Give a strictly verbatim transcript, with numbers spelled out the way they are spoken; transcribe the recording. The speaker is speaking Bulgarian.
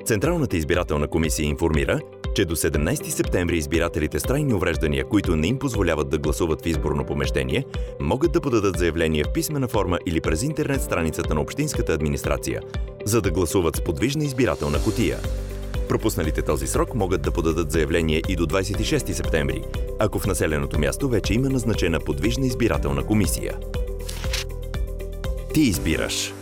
Централната избирателна комисия информира, че до седемнайсети септември избирателите с трайни увреждания, които не им позволяват да гласуват в изборно помещение, могат да подадат заявление в писмена форма или през интернет страницата на общинската администрация, за да гласуват с подвижна избирателна кутия. Пропусналите този срок могат да подадат заявление и до двайсет и шести септември, ако в населеното място вече има назначена подвижна избирателна комисия. Ти избираш.